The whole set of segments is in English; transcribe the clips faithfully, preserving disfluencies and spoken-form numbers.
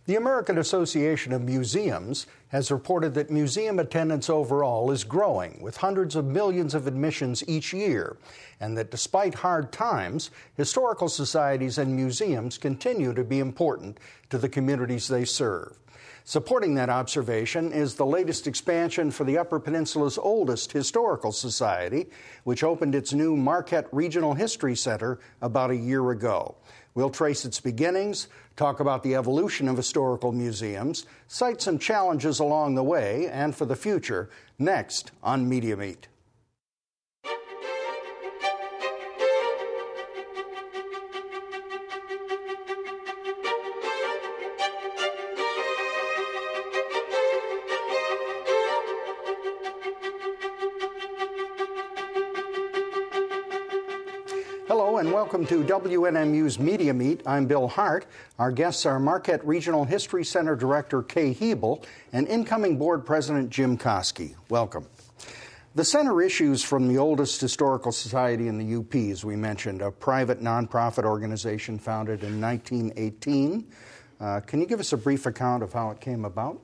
The American Association of Museums has reported that museum attendance overall is growing, with hundreds of millions of admissions each year, and that despite hard times, historical societies and museums continue to be important to the communities they serve. Supporting that observation is the latest expansion for the Upper Peninsula's oldest historical society, which opened its new Marquette Regional History Center about a year ago. We'll trace its beginnings, talk about the evolution of historical museums, cite some challenges along the way and for the future, next on Media Meet. Hello and welcome to W N M U's Media Meet. I'm Bill Hart. Our guests are Marquette Regional History Center Director Kay Hebel and incoming board president Jim Koski. Welcome. The center issues from the oldest historical society in the U P, as we mentioned, a private nonprofit organization founded in nineteen eighteen. Uh, can you give us a brief account of how it came about?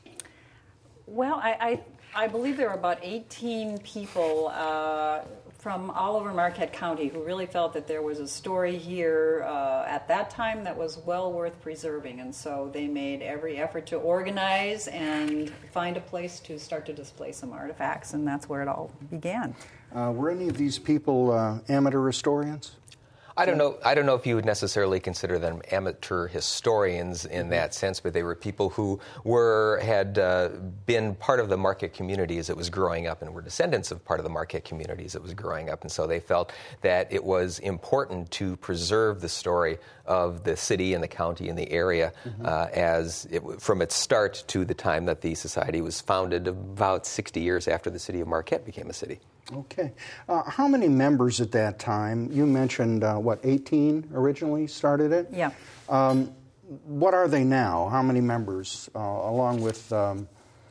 Well, I, I, I believe there were about eighteen people uh, from all over Marquette County who really felt that there was a story here uh, at that time that was well worth preserving. And so they made every effort to organize and find a place to start to display some artifacts, and that's where it all began. Uh, were any of these people uh, amateur historians? I don't know. I don't know if you would necessarily consider them amateur historians in that sense, but they were people who were had uh, been part of the Marquette community as it was growing up, and were descendants of part of the Marquette community as it was growing up, and so they felt that it was important to preserve the story of the city and the county and the area mm-hmm. uh, as it, from its start to the time that the society was founded, about sixty years after the city of Marquette became a city. Okay. Uh, how many members at that time? You mentioned, uh, what, eighteen originally started it? Yeah. Um, what are they now? How many members, uh, along with, um,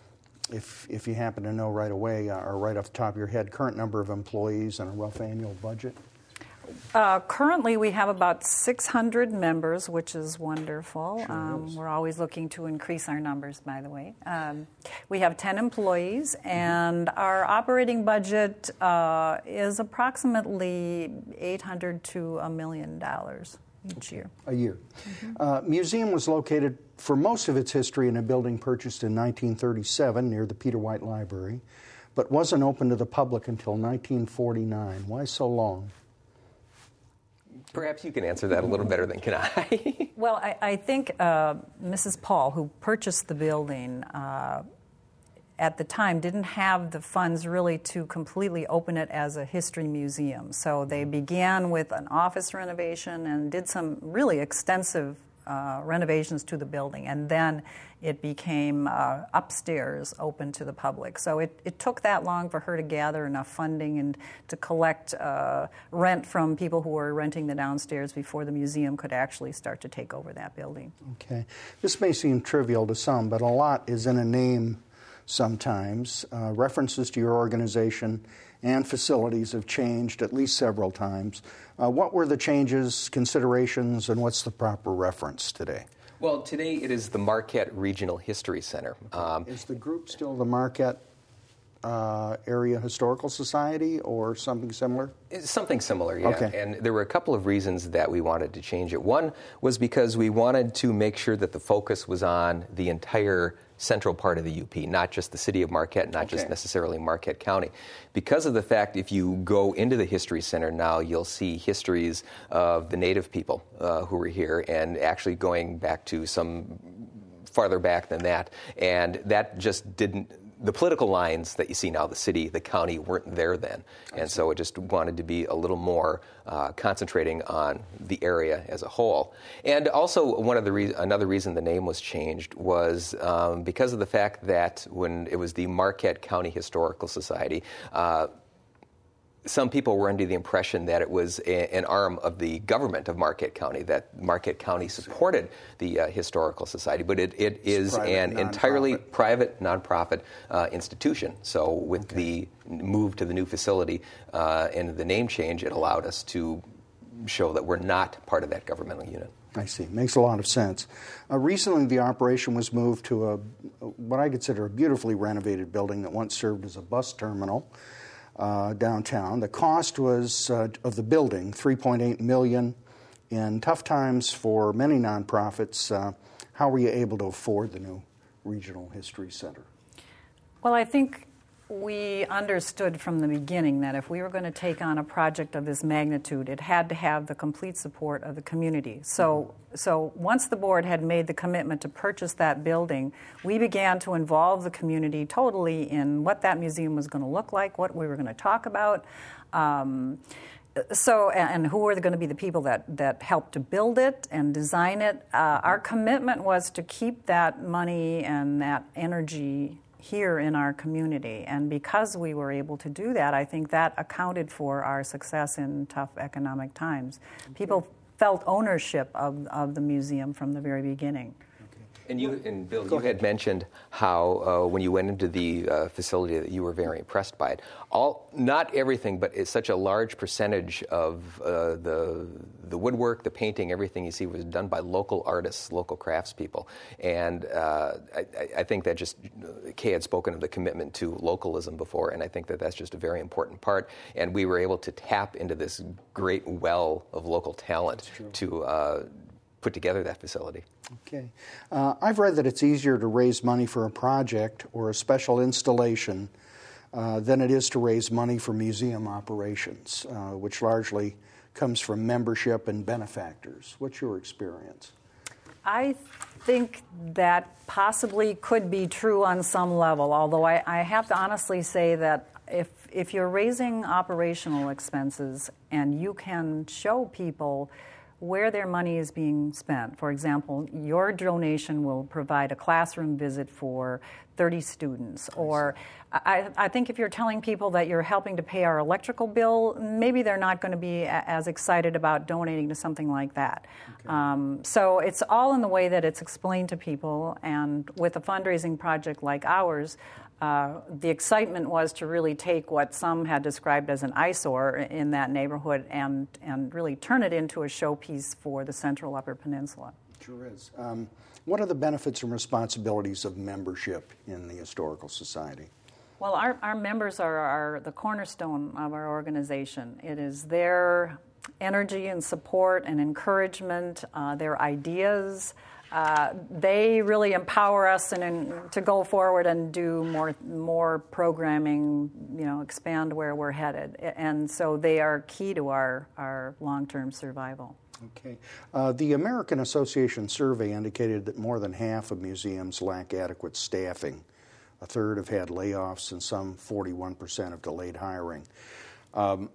if if you happen to know right away uh, or right off the top of your head, current number of employees and a rough annual budget? Uh, currently, we have about six hundred members, which is wonderful. Sure um, is. We're always looking to increase our numbers, by the way. Um, we have ten employees, and our operating budget uh, is approximately eight hundred to a million dollars each year. A year. Mm-hmm. Uh, museum was located for most of its history in a building purchased in nineteen thirty-seven near the Peter White Library, but wasn't open to the public until nineteen forty-nine. Why so long? Perhaps you can answer that a little better than can I. Well, I, I think uh, Missus Paul, who purchased the building uh, at the time, didn't have the funds really to completely open it as a history museum. So they began with an office renovation and did some really extensive uh, renovations to the building, and then it became uh, upstairs open to the public. So it, it took that long for her to gather enough funding and to collect uh, rent from people who were renting the downstairs before the museum could actually start to take over that building. Okay. This may seem trivial to some, but a lot is in a name sometimes. Uh, references to your organization and facilities have changed at least several times. Uh, what were the changes, considerations, and what's the proper reference today? Well, today it is the Marquette Regional History Center. Um, is the group still the Marquette uh, Area Historical Society or something similar? Something similar, yeah. Okay. And there were a couple of reasons that we wanted to change it. One was because we wanted to make sure that the focus was on the entire central part of the U P, not just the city of Marquette, not okay. just necessarily Marquette County. Because of the fact, if you go into the History Center now, you'll see histories of the Native people uh, who were here, and actually going back to some farther back than that. And that just didn't, the political lines that you see now, the city, the county, weren't there then. And so it just wanted to be a little more uh, concentrating on the area as a whole. And also, one of the re- another reason the name was changed was um, because of the fact that when it was the Marquette County Historical Society, uh, some people were under the impression that it was a, an arm of the government of Marquette County, that Marquette County supported the uh, Historical Society, but it, it is private, an non-profit. entirely private, nonprofit uh, institution. So with Okay. the move to the new facility uh, and the name change, it allowed us to show that we're not part of that governmental unit. I see. Makes a lot of sense. Uh, recently, the operation was moved to a what I consider a beautifully renovated building that once served as a bus terminal uh, downtown. The cost was uh, of the building three point eight million dollars. In tough times for many nonprofits, uh, how were you able to afford the new Regional History Center? Well, I think we understood from the beginning that if we were going to take on a project of this magnitude, it had to have the complete support of the community. So, so once the board had made the commitment to purchase that building, we began to involve the community totally in what that museum was going to look like, what we were going to talk about. Um, So, and who are going to be the people that, that helped to build it and design it? Uh, our commitment was to keep that money and that energy here in our community. And because we were able to do that, I think that accounted for our success in tough economic times. People felt ownership of, of the museum from the very beginning. And you and Bill, you had mentioned how uh, when you went into the uh, facility that you were very impressed by it. All, not everything, but it's such a large percentage of uh, the the woodwork, the painting, everything you see was done by local artists, local craftspeople. And uh, I, I think that just Kay had spoken of the commitment to localism before, and I think that that's just a very important part. And we were able to tap into this great well of local talent to uh, put together that facility. Okay. Uh, I've read that it's easier to raise money for a project or a special installation uh, than it is to raise money for museum operations, uh, which largely comes from membership and benefactors. What's your experience? I think that possibly could be true on some level, although I, I have to honestly say that if if you're raising operational expenses and you can show people where their money is being spent. For example, your donation will provide a classroom visit for thirty students. Or I, I think if you're telling people that you're helping to pay our electrical bill, maybe they're not going to be a, as excited about donating to something like that. Okay. Um, so it's all in the way that it's explained to people. And with a fundraising project like ours, Uh, the excitement was to really take what some had described as an eyesore in that neighborhood and, and really turn it into a showpiece for the Central Upper Peninsula. Sure is. Um, what are the benefits and responsibilities of membership in the Historical Society? Well, our, our members are, are the cornerstone of our organization. It is their energy and support and encouragement, uh, their ideas. Uh, they really empower us and, and to go forward and do more more programming, you know, expand where we're headed. And so they are key to our, our long-term survival. Okay. Uh, the American Association survey indicated that more than half of museums lack adequate staffing. A third have had layoffs and some forty-one percent have delayed hiring. Um,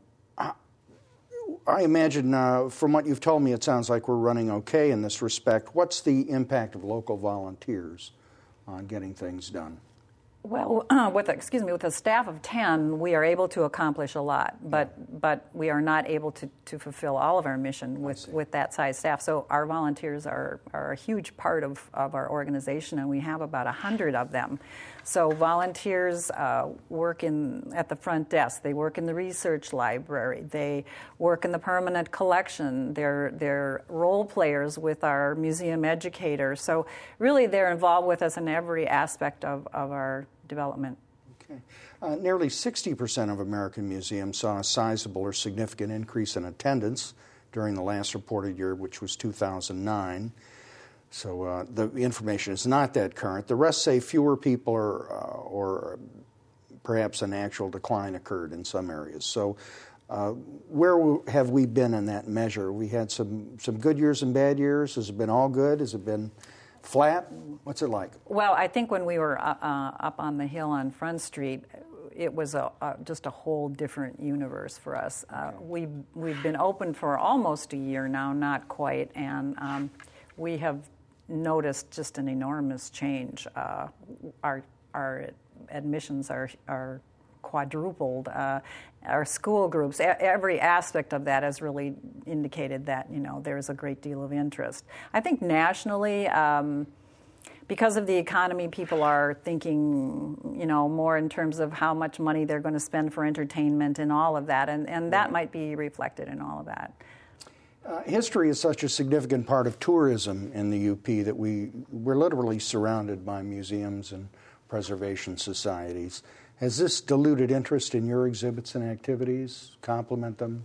I imagine, uh, from what you've told me, it sounds like we're running okay in this respect. What's the impact of local volunteers on getting things done? Well, uh, with a, excuse me, with a staff of ten, we are able to accomplish a lot, but yeah. but we are not able to, to fulfill all of our mission with, with that size staff. So our volunteers are, are a huge part of, of our organization, and we have about a hundred of them. So volunteers uh, work in at the front desk. They work in the research library. They work in the permanent collection. They're they're role players with our museum educator. So really, they're involved with us in every aspect of, of our development. Okay. Uh, nearly sixty percent of American museums saw a sizable or significant increase in attendance during the last reported year, which was two thousand nine. So uh, the information is not that current. The rest say fewer people or, uh, or perhaps an actual decline occurred in some areas. So uh, where have we been in that measure? We had some, some good years and bad years. Has it been all good? Has it been flat? What's it like? Well, I think when we were uh, up on the hill on Front Street, it was a, a, just a whole different universe for us. Uh, okay. We've, we've been open for almost a year now, not quite, and um, we have noticed just an enormous change. Uh, our our admissions are are quadrupled. Uh, our school groups, every aspect of that has really indicated that, you know, there's a great deal of interest. I think nationally, um, because of the economy, people are thinking, you know, more in terms of how much money they're going to spend for entertainment and all of that, and, and that might be reflected in all of that. Uh, history is such a significant part of tourism in the U P that we, we're literally surrounded by museums and preservation societies. Has this diluted interest in your exhibits and activities? Complement them?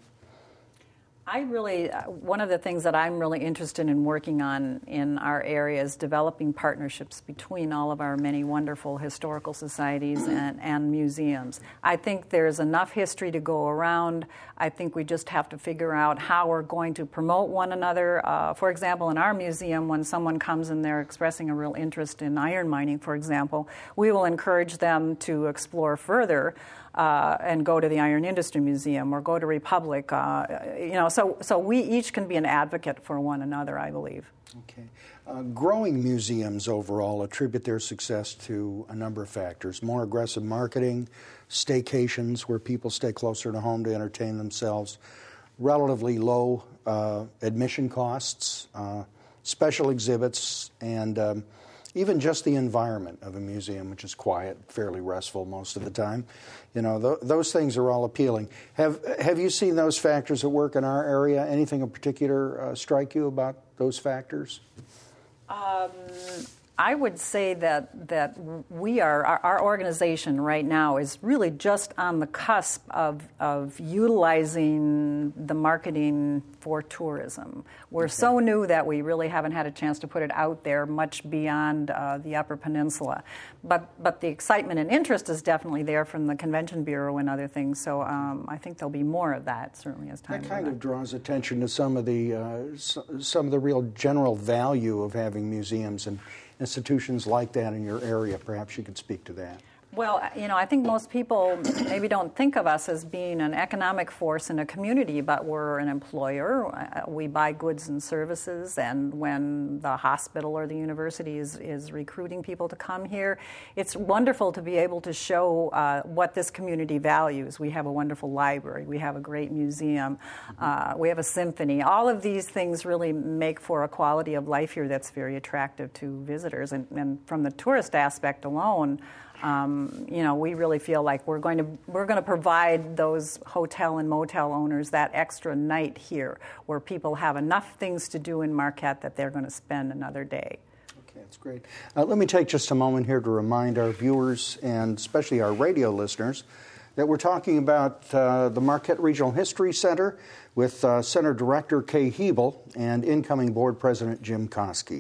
I really, uh, one of the things that I'm really interested in working on in our area is developing partnerships between all of our many wonderful historical societies and, and museums. I think there's enough history to go around. I think we just have to figure out how we're going to promote one another. Uh, for example, in our museum, when someone comes and they're expressing a real interest in iron mining, for example, we will encourage them to explore further. Uh, and go to the Iron Industry Museum or go to Republic. Uh, you know, so so we each can be an advocate for one another, I believe. Okay. Uh, growing museums overall attribute their success to a number of factors: more aggressive marketing, staycations where people stay closer to home to entertain themselves, relatively low uh, admission costs, uh, special exhibits, and um, even just the environment of a museum, which is quiet, fairly restful most of the time. You know, th- those things are all appealing. Have Have you seen those factors at work in our area? Anything in particular uh, strike you about those factors? Um, I would say that that we are, our, our organization right now is really just on the cusp of, of utilizing the marketing for tourism. We're okay. so new that we really haven't had a chance to put it out there much beyond uh, the Upper Peninsula. But but the excitement and interest is definitely there from the Convention Bureau and other things. So um, I think there'll be more of that, certainly, as time goes on. That kind of draws attention to some of the uh, some of the real general value of having museums and institutions like that in your area. Perhaps you could speak to that. Well, you know, I think most people maybe don't think of us as being an economic force in a community, but we're an employer. We buy goods and services, and when the hospital or the university is, is recruiting people to come here, it's wonderful to be able to show uh, what this community values. We have a wonderful library. We have a great museum. Uh, we have a symphony. All of these things really make for a quality of life here that's very attractive to visitors. And, and from the tourist aspect alone, Um, you know, we really feel like we're going to we're going to provide those hotel and motel owners that extra night here, where people have enough things to do in Marquette that they're going to spend another day. Okay, that's great. Uh, let me take just a moment here to remind our viewers and especially our radio listeners that we're talking about uh, the Marquette Regional History Center with uh, Center Director Kay Hebel and incoming Board President Jim Koski.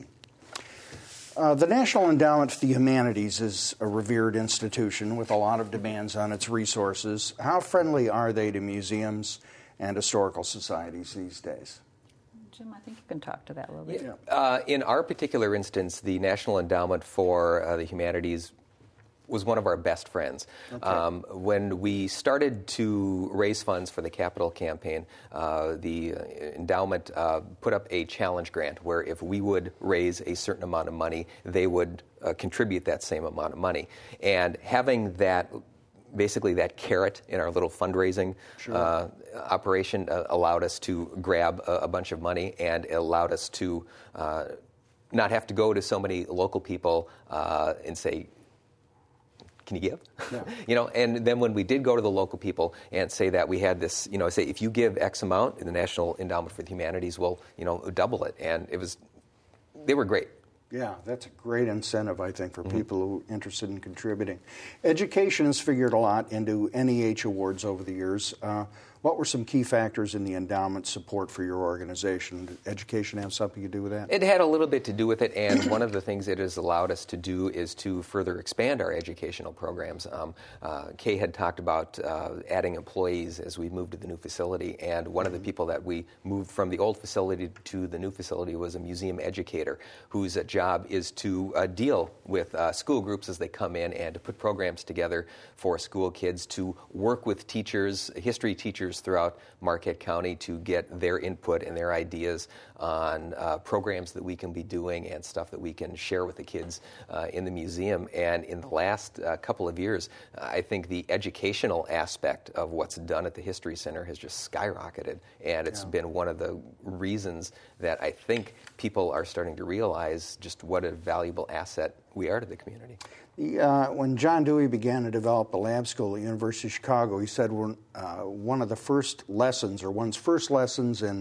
Uh, the National Endowment for the Humanities is a revered institution with a lot of demands on its resources. How friendly are they to museums and historical societies these days? Jim, I think you can talk to that a little bit. Yeah. Uh, in our particular instance, the National Endowment for uh, the Humanities was one of our best friends. Okay. Um, when we started to raise funds for the capital campaign, uh, the endowment uh, put up a challenge grant where if we would raise a certain amount of money, they would uh, contribute that same amount of money. And having that, basically that carrot in our little fundraising sure. uh, operation uh, allowed us to grab a, a bunch of money, and it allowed us to uh, not have to go to so many local people uh, and say, can you give? Yeah. You know, and then when we did go to the local people and say that we had this, you know, say if you give X amount, the National Endowment for the Humanities will, you know, double it. And it was, they were great. Yeah, that's a great incentive, I think, for mm-hmm. people who are interested in contributing. Education has figured a lot into N E H awards over the years. Uh, what were some key factors in the endowment support for your organization? Did education have something to do with that? It had a little bit to do with it, and one of the things it has allowed us to do is to further expand our educational programs. Um, uh, Kay had talked about uh, adding employees as we moved to the new facility, and one mm-hmm. of the people that we moved from the old facility to the new facility was a museum educator whose job is to uh, deal with uh, school groups as they come in and to put programs together for school kids, to work with teachers, history teachers throughout Marquette County to get their input and their ideas on uh, programs that we can be doing and stuff that we can share with the kids uh, in the museum. And in the last uh, couple of years, I think the educational aspect of what's done at the History Center has just skyrocketed. And it's yeah. been one of the reasons that I think people are starting to realize just what a valuable asset we are to the community. The, uh, when John Dewey began to develop the lab school at the University of Chicago, he said when, uh, one of the first lessons, or one's first lessons in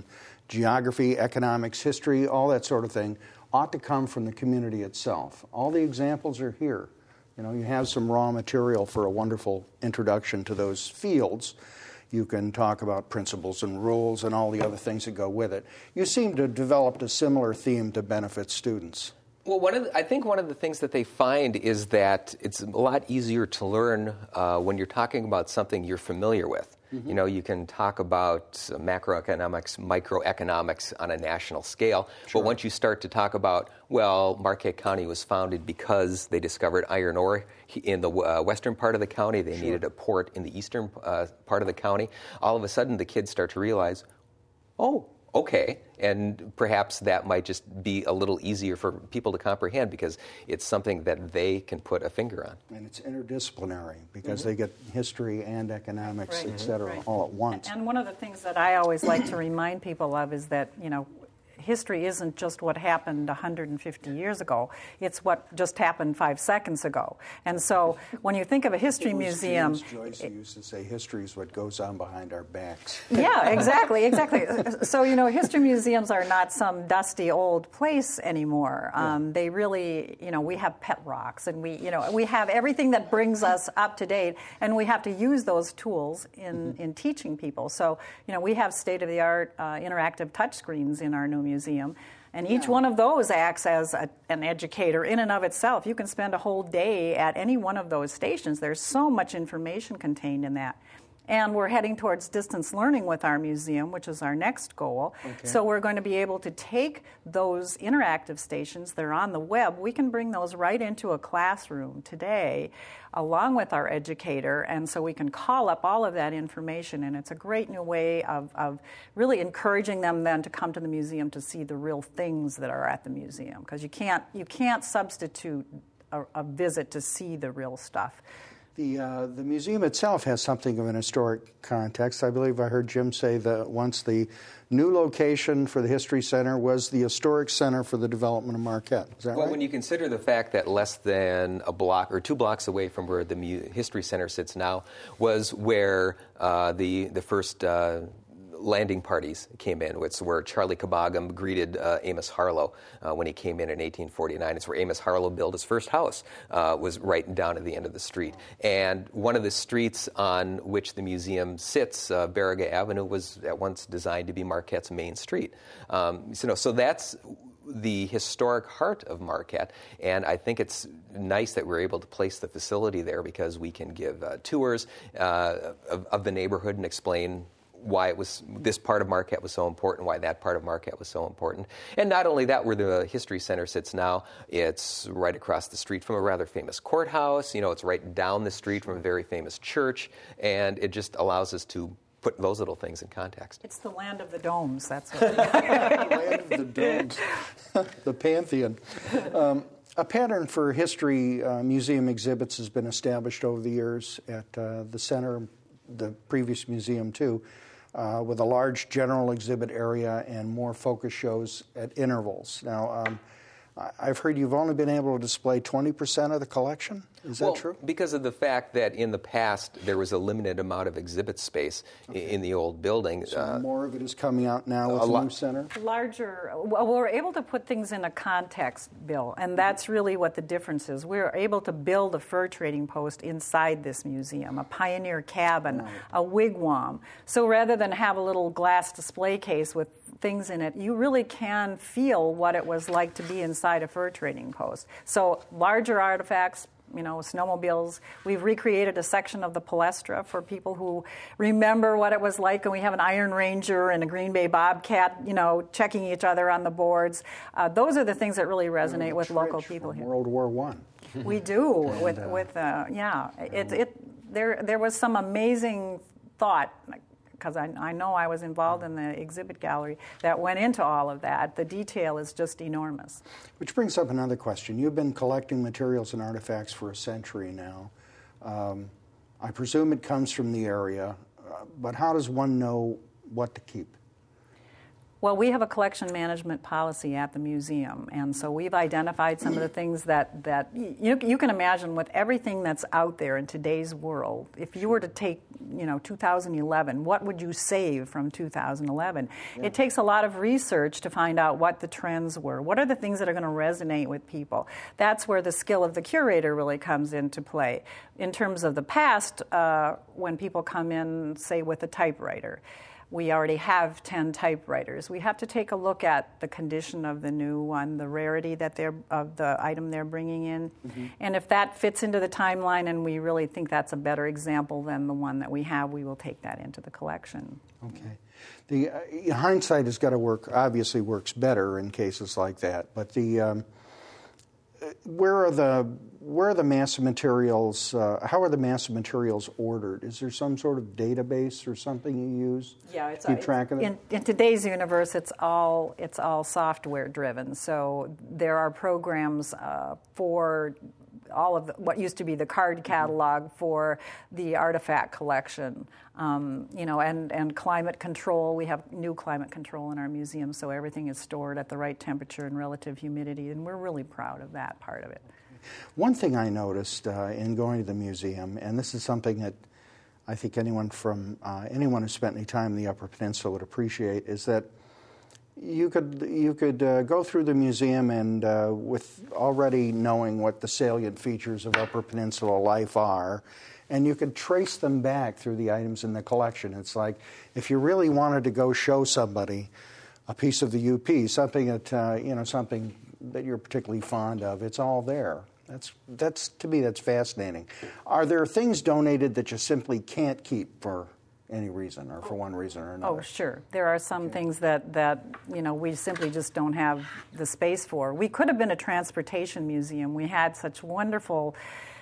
geography, economics, history, all that sort of thing, ought to come from the community itself. All the examples are here. You know, you have some raw material for a wonderful introduction to those fields. You can talk about principles and rules and all the other things that go with it. You seem to have developed a similar theme to benefit students. Well, one of the, I think one of the things that they find is that it's a lot easier to learn uh, when you're talking about something you're familiar with. Mm-hmm. You know, you can talk about macroeconomics, microeconomics on a national scale, sure. But once you start to talk about, well, Marquette County was founded because they discovered iron ore in the uh, western part of the county, they sure. needed a port in the eastern uh, part of the county, all of a sudden the kids start to realize, oh, okay, and perhaps that might just be a little easier for people to comprehend because it's something that they can put a finger on. And it's interdisciplinary because mm-hmm. they get history and economics, right. et cetera, right. all at once. And one of the things that I always like to remind people of is that, you know, history isn't just what happened one hundred fifty years ago. It's what just happened five seconds ago. And so when you think of a history it was museum... James Joyce who used to say, history is what goes on behind our backs. Yeah, exactly, exactly. So, you know, history museums are not some dusty old place anymore. Um, yeah. They really, you know, we have pet rocks and we, you know, we have everything that brings us up to date, and we have to use those tools in, mm-hmm. in teaching people. So, you know, we have state-of-the-art uh, interactive touchscreens in our new museum, and each yeah. one of those acts as a, an educator in and of itself. You can spend a whole day at any one of those stations. There's so much information contained in that. And we're heading towards distance learning with our museum, which is our next goal. Okay. So we're going to be able to take those interactive stations, they're on the web, we can bring those right into a classroom today along with our educator, and so we can call up all of that information, and it's a great new way of, of really encouraging them then to come to the museum to see the real things that are at the museum, because you can't, you can't substitute a, a visit to see the real stuff. The uh, the museum itself has something of an historic context. I believe I heard Jim say that once the new location for the History Center was the Historic Center for the Development of Marquette. Is that well, right? When you consider the fact that less than a block or two blocks away from where the Mu- History Center sits now was where uh, the the first uh, landing parties came in. It's where Charlie Caboggum greeted uh, Amos Harlow uh, when he came in in eighteen forty-nine. It's where Amos Harlow built his first house, uh, was right down at the end of the street. And one of the streets on which the museum sits, uh, Baraga Avenue, was at once designed to be Marquette's main street. Um, so, so that's the historic heart of Marquette, and I think it's nice that we're able to place the facility there because we can give uh, tours uh, of, of the neighborhood and explain why it was this part of Marquette was so important, why that part of Marquette was so important. And not only that, where the History Center sits now, it's right across the street from a rather famous courthouse. You know, it's right down the street from a very famous church, and it just allows us to put those little things in context. It's the land of the domes, that's what land of the domes, the Pantheon. Um, a pattern for history uh, museum exhibits has been established over the years at uh, the center, the previous museum too, uh, with a large general exhibit area and more focus shows at intervals. Now, um, I've heard you've only been able to display twenty percent of the collection. Is that well, true? Because of the fact that in the past there was a limited amount of exhibit space okay. in the old building. So uh, more of it is coming out now with the lo- new center? Larger. Well, we're able to put things in a context, Bill, and that's really what the difference is. We're able to build a fur trading post inside this museum, a pioneer cabin, right. a wigwam. So rather than have a little glass display case with things in it, you really can feel what it was like to be inside a fur trading post. So larger artifacts, you know, snowmobiles. We've recreated a section of the Palestra for people who remember what it was like, and we have an Iron Ranger and a Green Bay Bobcat, you know, checking each other on the boards. Uh, those are the things that really resonate with local people here. World War One. We do and, with uh, with uh, yeah. It it there there was some amazing thought, because I, I know I was involved in the exhibit gallery, that went into all of that. The detail is just enormous. Which brings up another question. You've been collecting materials and artifacts for a century now. Um, I presume it comes from the area, uh, but how does one know what to keep? Well, we have a collection management policy at the museum, and so we've identified some of the things that, that you, you can imagine with everything that's out there in today's world. If you were to take, you know, two thousand eleven, what would you save from two thousand eleven? Yeah. It takes a lot of research to find out what the trends were. What are the things that are going to resonate with people? That's where the skill of the curator really comes into play. In terms of the past, uh, when people come in, say, with a typewriter, we already have ten typewriters. We have to take a look at the condition of the new one, the rarity that they're of the item they're bringing in, mm-hmm. and if that fits into the timeline and we really think that's a better example than the one that we have, we will take that into the collection. Okay. The uh, hindsight has got to work. Obviously, works better in cases like that. But the um, where are the where are the mass materials? Uh, how are the mass materials ordered? Is there some sort of database or something you use? Yeah, it's keep track of it. In, in today's universe, it's all it's all software driven. So there are programs uh, for all of the, what used to be the card catalog for the artifact collection, um, you know, and, and climate control. We have new climate control in our museum, so everything is stored at the right temperature and relative humidity, and we're really proud of that part of it. One thing I noticed uh, in going to the museum, and this is something that I think anyone from uh, anyone who spent any time in the Upper Peninsula would appreciate, is that You could you could uh, go through the museum and uh, with already knowing what the salient features of Upper Peninsula life are, and you could trace them back through the items in the collection. It's like if you really wanted to go show somebody a piece of the U P, something that uh, you know something that you're particularly fond of, it's all there. That's that's to me that's fascinating. Are there things donated that you simply can't keep for any reason, or for one reason or another? Oh, sure. There are some okay. things that, that, you know, we simply just don't have the space for. We could have been a transportation museum. We had such wonderful,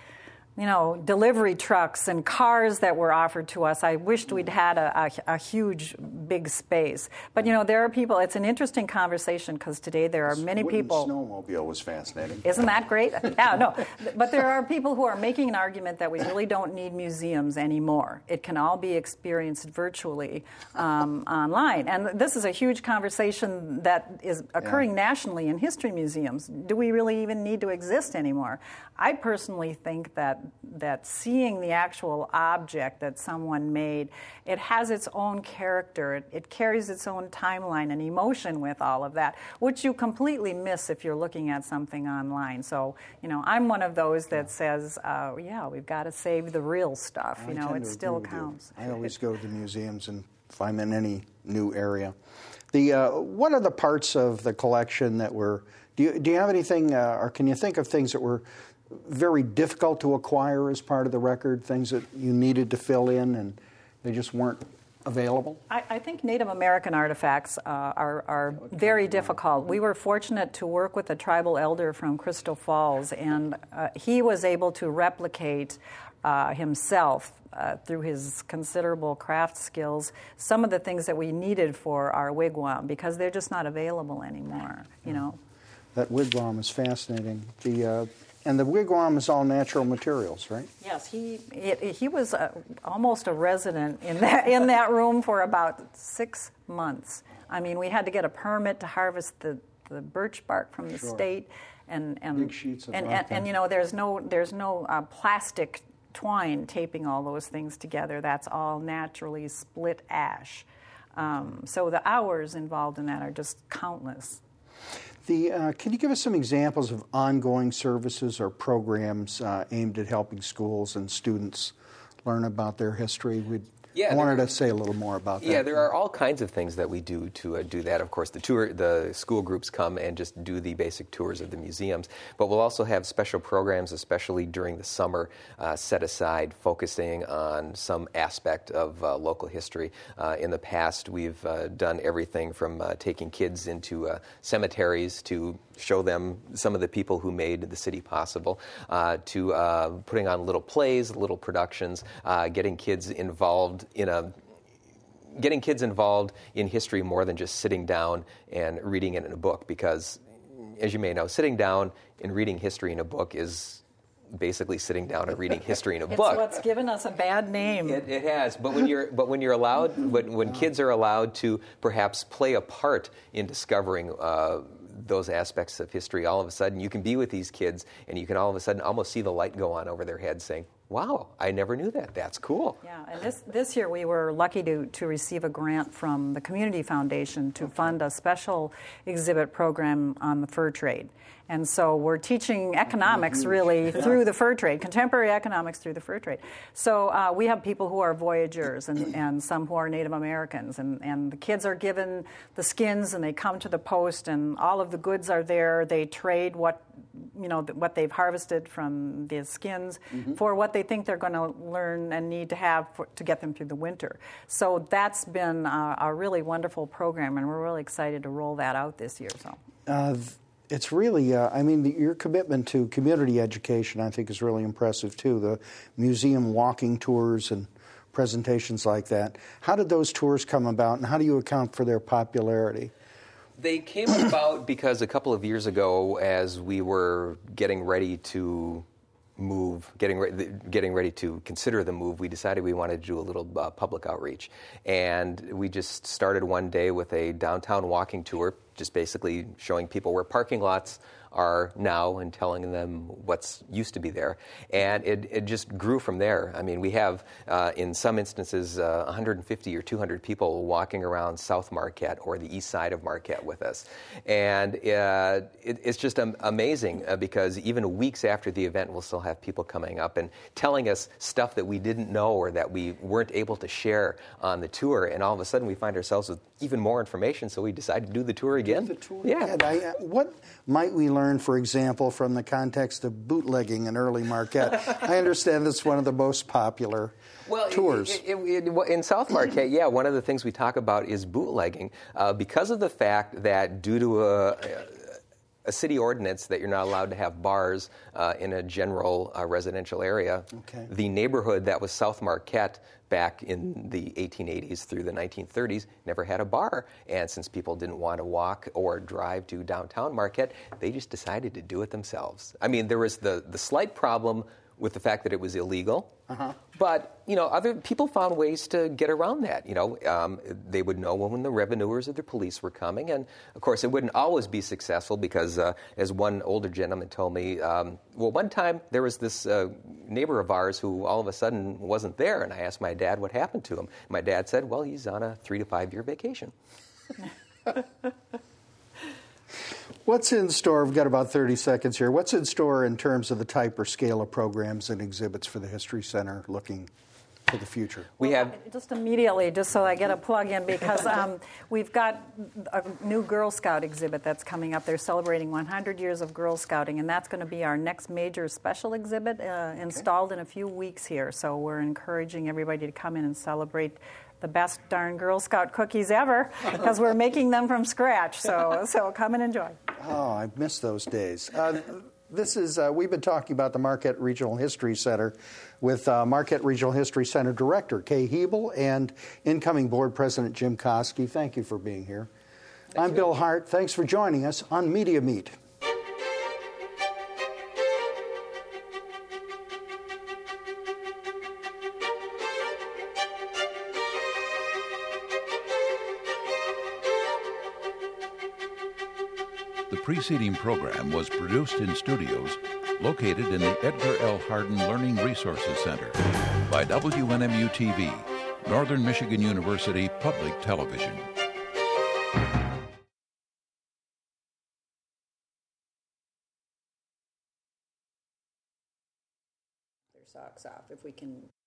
you know, delivery trucks and cars that were offered to us. I wished we'd had a, a, a huge, big space. But, you know, there are people, it's an interesting conversation because today there are many Wooden people. Snowmobile was fascinating. Isn't that great? Yeah, no. But there are people who are making an argument that we really don't need museums anymore. It can all be experienced virtually um, online. And this is a huge conversation that is occurring yeah. nationally in history museums. Do we really even need to exist anymore? I personally think that that seeing the actual object that someone made, it has its own character. It, it carries its own timeline and emotion with all of that, which you completely miss if you're looking at something online. So, you know, I'm one of those that says, uh, yeah, we've got to save the real stuff. You I know, it still counts. I always go to the museums and if I'm in any new area. The uh, what are the parts of the collection that were, do you, do you have anything, uh, or can you think of things that were very difficult to acquire as part of the record, things that you needed to fill in and they just weren't available? I, I think Native American artifacts uh, are, are very difficult. We were fortunate to work with a tribal elder from Crystal Falls, and uh, he was able to replicate uh, himself uh, through his considerable craft skills some of the things that we needed for our wigwam, because they're just not available anymore, you know. That wigwam is fascinating. The uh, And the wigwam is all natural materials, right? Yes, he it, he was a, almost a resident in that in that room for about six months. I mean, we had to get a permit to harvest the, the birch bark from the sure. state, and and big sheets of and, rock, and, and you know, there's no there's no uh, plastic twine taping all those things together. That's all naturally split ash. Um, so the hours involved in that are just countless. The, uh, can you give us some examples of ongoing services or programs uh, aimed at helping schools and students learn about their history? We'd, yeah, I wanted there, to say a little more about that. Yeah, there are all kinds of things that we do to uh, do that. Of course, the tour, the school groups come and just do the basic tours of the museums, but we'll also have special programs, especially during the summer, uh, set aside focusing on some aspect of uh, local history. Uh, in the past, we've uh, done everything from uh, taking kids into uh, cemeteries to show them some of the people who made the city possible, uh, to uh, putting on little plays, little productions, uh, getting kids involved in a getting kids involved in history more than just sitting down and reading it in a book, because, as you may know, sitting down and reading history in a book is basically sitting down and reading history in a It's book. what's given us a bad name. It, it has, but when you're but when you're allowed, when, when kids are allowed to perhaps play a part in discovering uh, those aspects of history, all of a sudden you can be with these kids, and you can all of a sudden almost see the light go on over their heads, saying, "Wow, I never knew that. That's cool." Yeah, and this this year we were lucky to to receive a grant from the Community Foundation to fund a special exhibit program on the fur trade. And so we're teaching economics really through the fur trade, contemporary economics through the fur trade. So uh, we have people who are voyageurs and, and some who are Native Americans. And, and the kids are given the skins and they come to the post and all of the goods are there. They trade what, you know, what they've harvested from the skins mm-hmm. for what they think they're going to learn and need to have for, to get them through the winter. So that's been a, a really wonderful program, and we're really excited to roll that out this year. So. Uh, It's really, uh, I mean, the, your commitment to community education, I think, is really impressive, too. The museum walking tours and presentations like that. How did those tours come about, and how do you account for their popularity? They came about because a couple of years ago, as we were getting ready to move, getting, re- getting ready to consider the move, we decided we wanted to do a little uh, public outreach. And we just started one day with a downtown walking tour, just basically showing people where parking lots are now and telling them what's used to be there. And it, it just grew from there. I mean, we have, uh, in some instances, uh, one hundred fifty or two hundred people walking around South Marquette or the east side of Marquette with us. And uh, it, it's just um, amazing uh, because even weeks after the event, we'll still have people coming up and telling us stuff that we didn't know or that we weren't able to share on the tour. And all of a sudden, we find ourselves with even more information, so we decided to do the tour again. The tour yeah. again. I, uh, what might we learn, for example, from the context of bootlegging in early Marquette? I understand that's one of the most popular well, tours. It, it, it, in South Marquette, yeah, one of the things we talk about is bootlegging uh, because of the fact that due to a, a city ordinance that you're not allowed to have bars uh, in a general uh, residential area, okay. the neighborhood that was South Marquette back in the eighteen eighties through the nineteen thirties never had a bar. And since people didn't want to walk or drive to downtown Marquette, they just decided to do it themselves. I mean, there was the, the slight problem with the fact that it was illegal. Uh-huh. But, you know, other people found ways to get around that. You know, um, they would know when the revenuers or the police were coming. And, of course, it wouldn't always be successful because, uh, as one older gentleman told me, um, well, one time there was this uh, neighbor of ours who all of a sudden wasn't there. And I asked my dad what happened to him. My dad said, well, he's on a three to five year vacation. What's in store? We've got about thirty seconds here. What's in store in terms of the type or scale of programs and exhibits for the History Center looking to the future? We well, have just immediately, just so I get a plug in, because um, we've got a new Girl Scout exhibit that's coming up. They're celebrating one hundred years of Girl Scouting, and that's going to be our next major special exhibit uh, installed okay. in a few weeks here. So we're encouraging everybody to come in and celebrate the best darn Girl Scout cookies ever, because we're making them from scratch. So, so come and enjoy. Oh, I miss those days. Uh, this is uh, we've been talking about the Marquette Regional History Center with uh, Marquette Regional History Center Director Kay Hebel and incoming Board President Jim Koski. Thank you for being here. Thanks I'm Bill Hart. Thanks for joining us on Media Meet. The preceding program was produced in studios located in the Edgar L. Hardin Learning Resources Center by W N M U T V, Northern Michigan University Public Television. Their socks off if we can